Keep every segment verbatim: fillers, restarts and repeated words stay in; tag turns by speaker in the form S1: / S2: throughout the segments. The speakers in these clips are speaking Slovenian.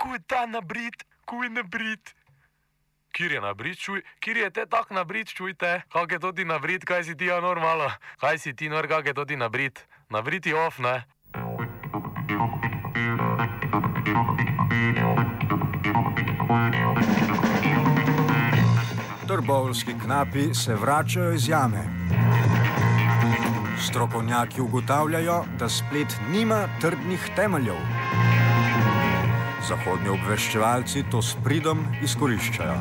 S1: kuj je ta nabrit, kuj je nabrit. Kjer je nabrit, čuj, kjer je te tak nabrit, čujte, kak je to ti nabrit, kaj si ti ja normalo, kaj si ti nor, kak je to ti nabrit, nabrit je off, ne?
S2: Trbovljski knapi se vračajo iz jame. Strokovnjaki ugotavljajo, da splet nima trdnih temeljev. Zahodni obveščevalci to s pridom izkoriščajo.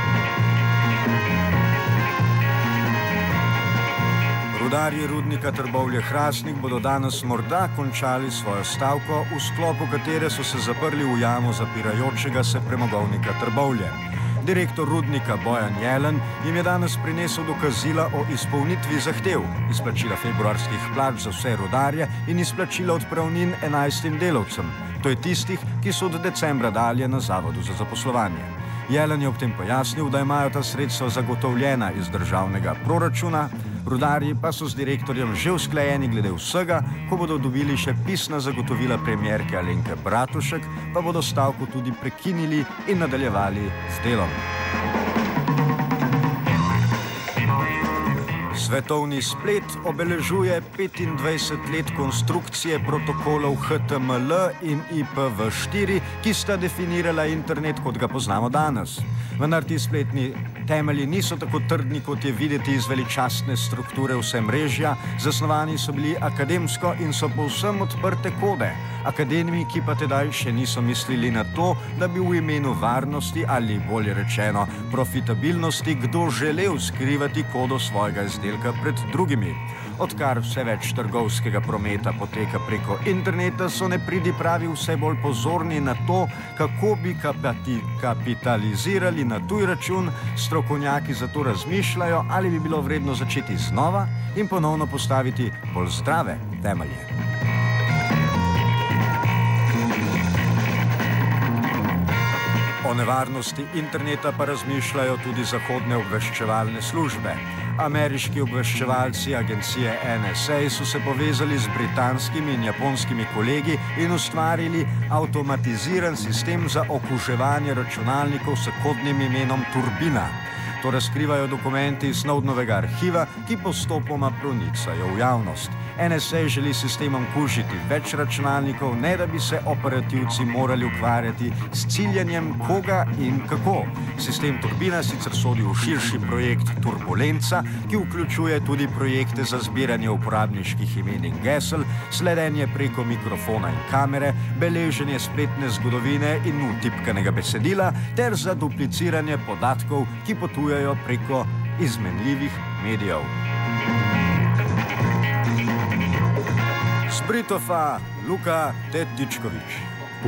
S2: Rudarji rudnika Trbovlje-Hrastnik bodo danes morda končali svojo stavko, v sklopu katere so se zaprli v jamo zapirajočega se premogovnika Trbovlje. Direktor rudnika Bojan Jelen jim je danes prinesel dokazila o izpolnitvi zahtev, izplačila februarskih plač za vse rudarje in izplačila odpravnin enajstim delavcem. To je tistih, ki so od decembra dalje na Zavodu za zaposlovanje. Jelen je ob tem pojasnil, da imajo ta sredstva zagotovljena iz državnega proračuna, rudarji pa so z direktorjem že usklajeni glede vsega, ko bodo dobili še pisna zagotovila premierke Alenke Bratušek, pa bodo stavko tudi prekinili in nadaljevali z delom. Svetovni splet obeležuje petindvajset let konstrukcije protokolov H T M L in I P v štiri, ki sta definirala internet, kot ga poznamo danes. Vendar ti spletni temelji niso tako trdni, kot je videti iz veličastne strukture vsemrežja, zasnovani so bili akademsko in so povsem odprte kode. Akademiki pa tedaj še niso mislili na to, da bi v imenu varnosti ali bolje rečeno profitabilnosti kdo želel skrivati kodo svojega izdelka pred drugimi. Odkar vse več trgovskega prometa poteka preko interneta, so nepridipravi vse bolj pozorni na to, kako bi kapati, kapitalizirali na tuj račun, strokovnjaki zato razmišljajo, ali bi bilo vredno začeti znova in ponovno postaviti bolj zdrave temelje. O nevarnosti interneta pa razmišljajo tudi zahodne obveščevalne službe. Ameriški obveščevalci agencije N S A so se povezali z britanskimi in japonskimi kolegi in ustvarili avtomatiziran sistem za okuževanje računalnikov s kodnim imenom Turbina. To razkrivajo dokumenti iz Snowdenovega arhiva, ki postopoma pronicajo v javnost. N S A želi sistemom kužiti več računalnikov, ne da bi se operativci morali ukvarjati s ciljanjem koga in kako. Sistem Turbina sicer sodi v širši projekt Turbulenca, ki vključuje tudi projekte za zbiranje uporabniških imen in gesel, sledenje preko mikrofona in kamere, beleženje spletne zgodovine in vtipkanega besedila ter za dupliciranje podatkov, ki potujejo preko izmenljivih medijev. Spritofa Luka Tetičkovič.